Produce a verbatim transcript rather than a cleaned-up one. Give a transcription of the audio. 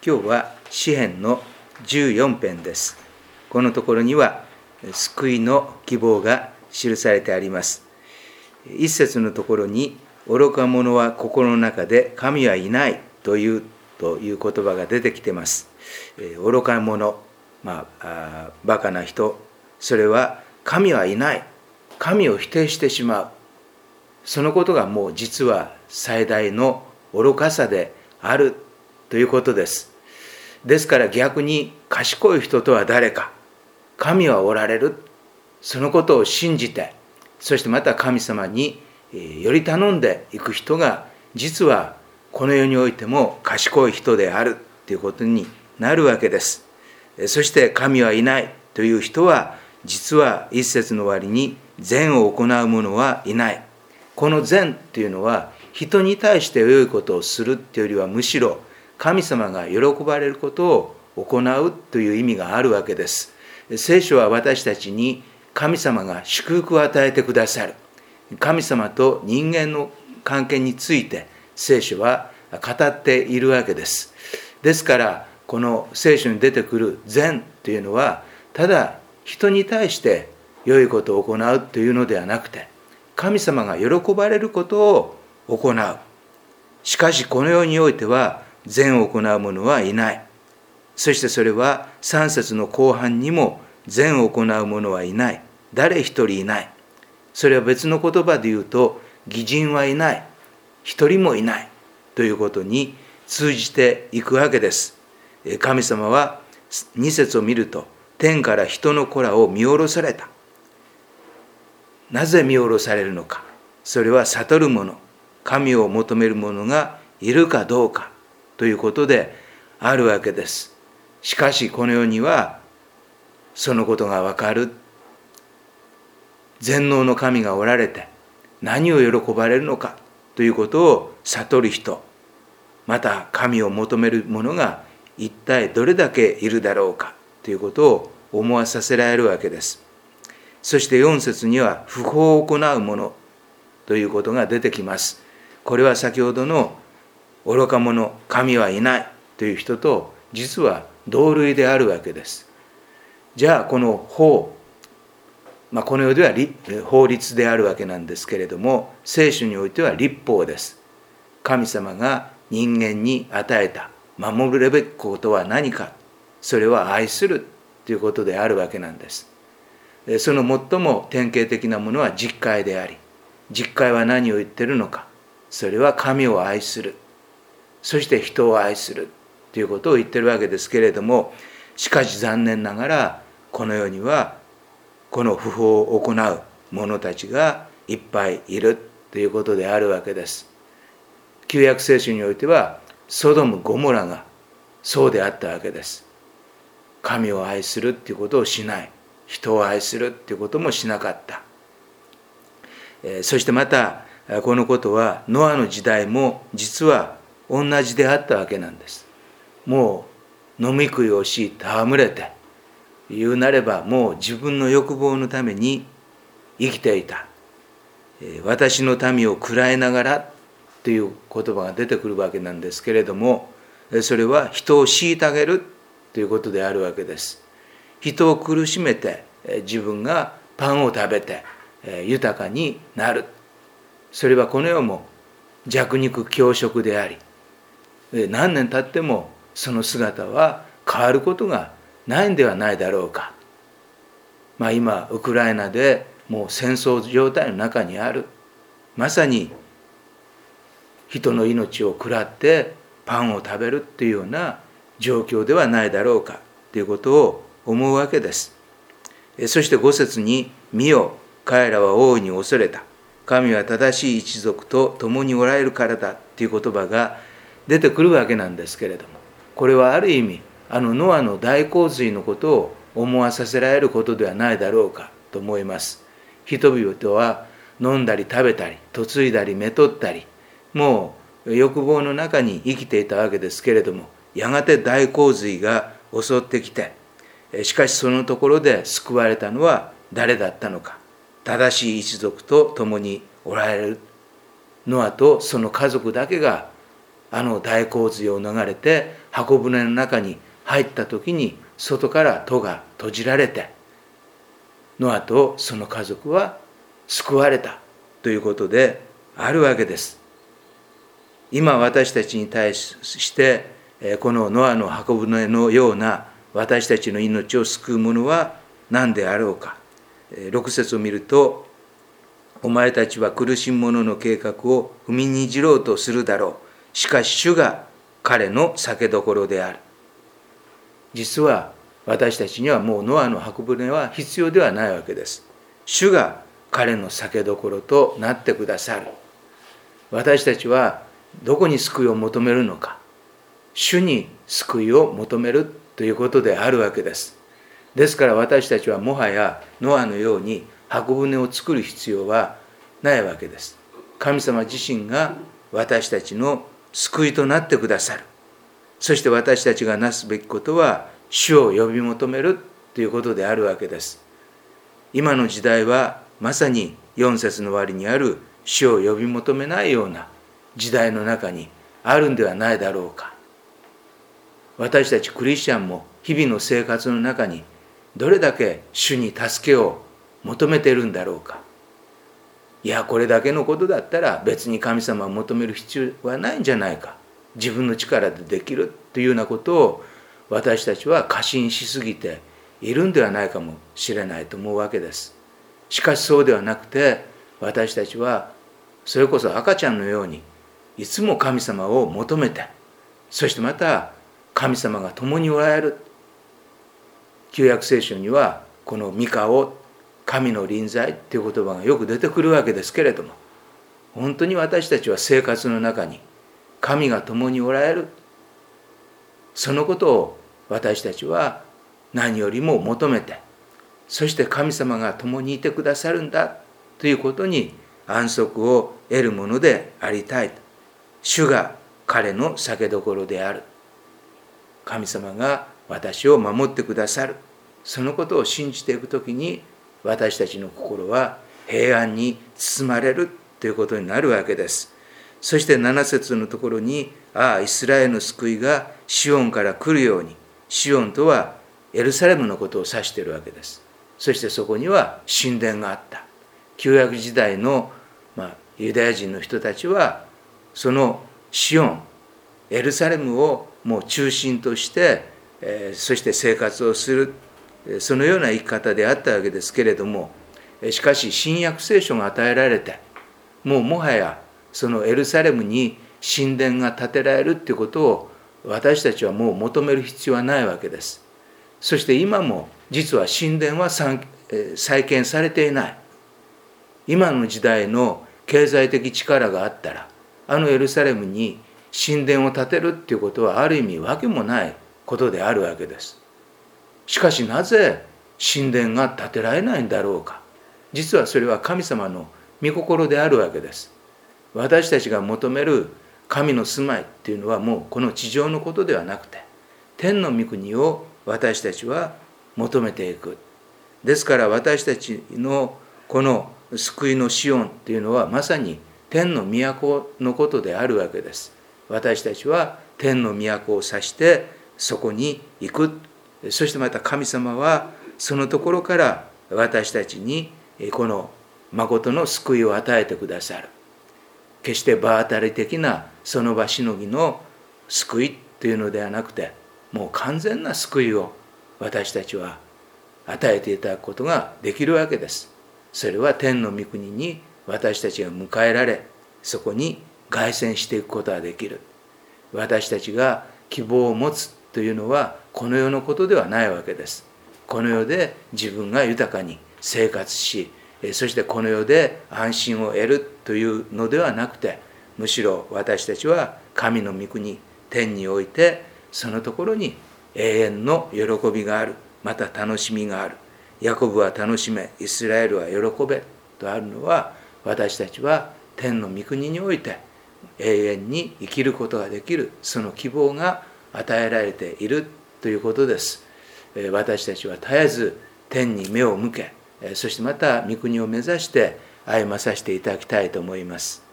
今日は詩編のじゅうよん編です。このところには救いの希望が記されてあります。一節のところに愚か者は心の中で神はいないというという言葉が出てきています。愚か者、まあ、あバカな人、それは神はいない、神を否定してしまう、そのことがもう実は最大の愚かさであるということです。ですから逆に賢い人とは誰か、神はおられる、そのことを信じて、そしてまた神様により頼んでいく人が実はこの世においても賢い人であるということになるわけです。そして神はいないという人は実は一節の終わりに善を行う者はいない。この善というのは人に対して良いことをするというよりはむしろ神様が喜ばれることを行うという意味があるわけです。聖書は私たちに神様が祝福を与えてくださる、神様と人間の関係について聖書は語っているわけです。ですからこの聖書に出てくる善というのはただ人に対して良いことを行うというのではなくて、神様が喜ばれることを行う。しかしこの世においては善を行う者はいない。そしてそれはさん節の後半にも善を行う者はいない、誰一人いない。それは別の言葉で言うと義人はいない、一人もいないということに通じていくわけです。神様はに節を見ると、天から人の子らを見下ろされた。なぜ見下ろされるのか。それは悟る者、神を求める者がいるかどうかということであるわけです。しかしこの世にはそのことがわかる全能の神がおられて、何を喜ばれるのかということを悟る人、また神を求める者が一体どれだけいるだろうかということを思わさせられるわけです。そしてよん節には不法を行う者ということが出てきます。これは先ほどの愚か者、神はいないという人と実は同類であるわけです。じゃあこの法、まあ、この世では法律であるわけなんですけれども、聖書においては律法です。神様が人間に与えた守るべきことは何か、それは愛するということであるわけなんです。その最も典型的なものは実戒であり、実戒は何を言っているのか、それは神を愛する、そして人を愛するということを言っているわけですけれども、しかし残念ながらこの世にはこの不法を行う者たちがいっぱいいるということであるわけです。旧約聖書においてはソドム・ゴモラがそうであったわけです。神を愛するということをしない、人を愛するということもしなかった。そしてまたこのことはノアの時代も実は同じであったわけなんです。もう飲み食いをし戯れて、言うなればもう自分の欲望のために生きていた。私の民を喰らいながらという言葉が出てくるわけなんですけれども、それは人を虐げるということであるわけです。人を苦しめて自分がパンを食べて豊かになる。それはこの世も弱肉強食であり、何年経ってもその姿は変わることがないんではないだろうか。まあ今ウクライナでもう戦争状態の中にある、まさに人の命を食らってパンを食べるっていうような状況ではないだろうかということを思うわけです。そしてご節に、見よ、彼らは大いに恐れた、神は正しい一族と共におられるからだという言葉が出てくるわけなんですけれども、これはある意味あのノアの大洪水のことを思わさせられることではないだろうかと思います。人々は飲んだり食べたり嫁いだりめとったり、もう欲望の中に生きていたわけですけれども、やがて大洪水が襲ってきて、しかしそのところで救われたのは誰だったのか。正しい一族と共におられるノアとその家族だけがあの大洪水を逃れて箱舟の中に入った時に外から戸が閉じられて、ノアとその家族は救われたということであるわけです。今私たちに対してこのノアの箱舟のような私たちの命を救うものは何であろうか。ろく節を見ると、お前たちは苦しむ者の計画を踏みにじろうとするだろう。しかし主が彼の酒どころである。実は私たちにはもうノアの箱舟は必要ではないわけです。主が彼の酒どころとなってくださる。私たちはどこに救いを求めるのか。主に救いを求めるということであるわけです。ですから私たちはもはやノアのように箱舟を作る必要はないわけです。神様自身が私たちの救いとなってくださる。そして私たちがなすべきことは主を呼び求めるということであるわけです。今の時代はまさによん節の終わりにある主を呼び求めないような時代の中にあるんではないだろうか。私たちクリスチャンも日々の生活の中にどれだけ主に助けを求めているんだろうか。いや、これだけのことだったら別に神様を求める必要はないんじゃないか。自分の力でできるというようなことを私たちは過信しすぎているんではないかもしれないと思うわけです。しかしそうではなくて、私たちはそれこそ赤ちゃんのようにいつも神様を求めて、そしてまた神様が共におられる。旧約聖書にはこのミカオ、神の臨在という言葉がよく出てくるわけですけれども、本当に私たちは生活の中に神が共におられる、そのことを私たちは何よりも求めて、そして神様が共にいてくださるんだということに安息を得るものでありたい。主が彼の酒どころである。神様が私を守ってくださる。そのことを信じていくときに、私たちの心は平安に包まれるということになるわけです。そしてなな節のところに、ああ、イスラエルの救いがシオンから来るように。シオンとはエルサレムのことを指しているわけです。そしてそこには神殿があった。旧約時代の、まあ、ユダヤ人の人たちは、そのシオン、エルサレムをもう中心として、えー、そして生活をする、そのような生き方であったわけですけれども、しかし新約聖書が与えられて、もうもはやそのエルサレムに神殿が建てられるということを私たちはもう求める必要はないわけです。そして今も実は神殿は再建されていない。今の時代の経済的力があったら、あのエルサレムに神殿を建てるっていうことはある意味わけもないことであるわけです。しかしなぜ神殿が建てられないんだろうか。実はそれは神様の御心であるわけです。私たちが求める神の住まいっていうのはもうこの地上のことではなくて、天の御国を私たちは求めていく。ですから私たちのこの救いのシオンっていうのはまさに天の都のことであるわけです。私たちは天の都を指してそこに行く。そしてまた神様はそのところから私たちにこの誠の救いを与えてくださる。決して場当たり的なその場しのぎの救いというのではなくて、もう完全な救いを私たちは与えていただくことができるわけです。それは天の御国に私たちが迎えられ、そこに凱旋していくことができる。私たちが希望を持つというのはこの世のことではないわけです。この世で自分が豊かに生活し、そしてこの世で安心を得るというのではなくて、むしろ私たちは神の御国、天においてそのところに永遠の喜びがある、また楽しみがある。ヤコブは楽しめ、イスラエルは喜べとあるのは、私たちは天の御国において永遠に生きることができる、その希望が与えられているということです。私たちは絶えず天に目を向け、そしてまた御国を目指して歩まさせていただきたいと思います。